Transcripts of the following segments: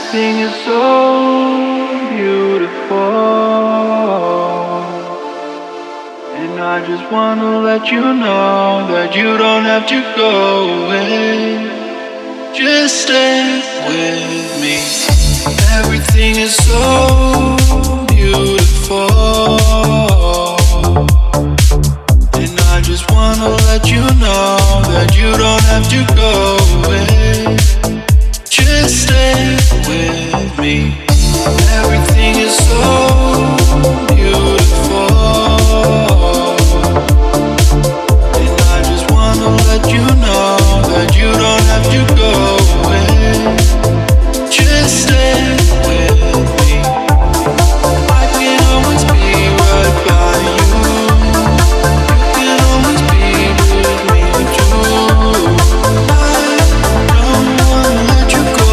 Everything is so beautiful, and I just wanna let you know that you don't have to go away. Just stay with me. Everything is so beautiful, and I just wanna let you know that you don't have to go away. Just stay with me. Everything is so beautiful, and I just wanna let you know that you don't have to go away. Just stay with me. I can always be right by you. You can always be with me too. I don't wanna let you go.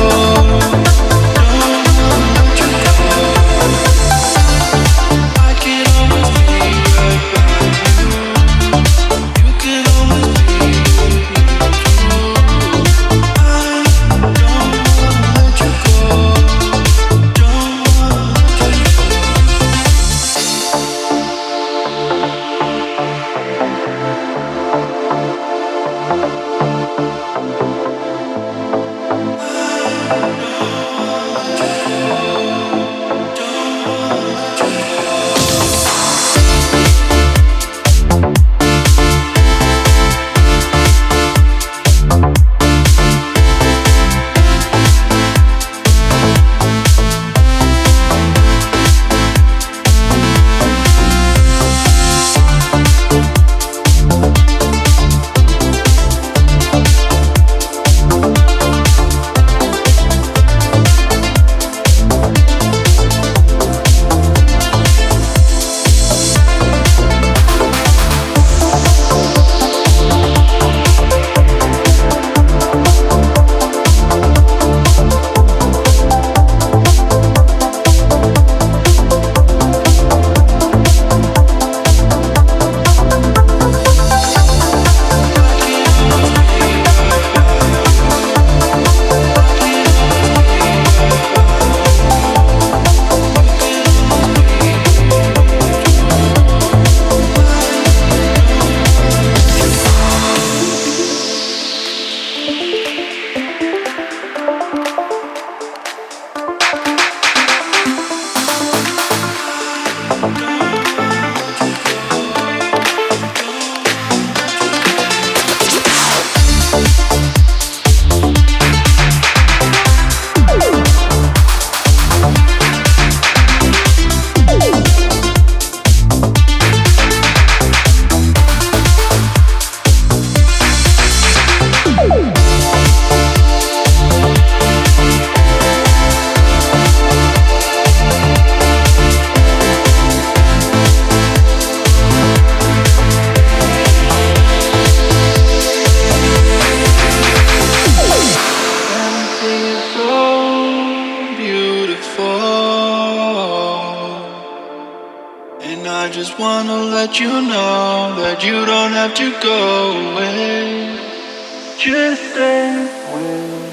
And I just wanna let you know that you don't have to go away. Just stay with me.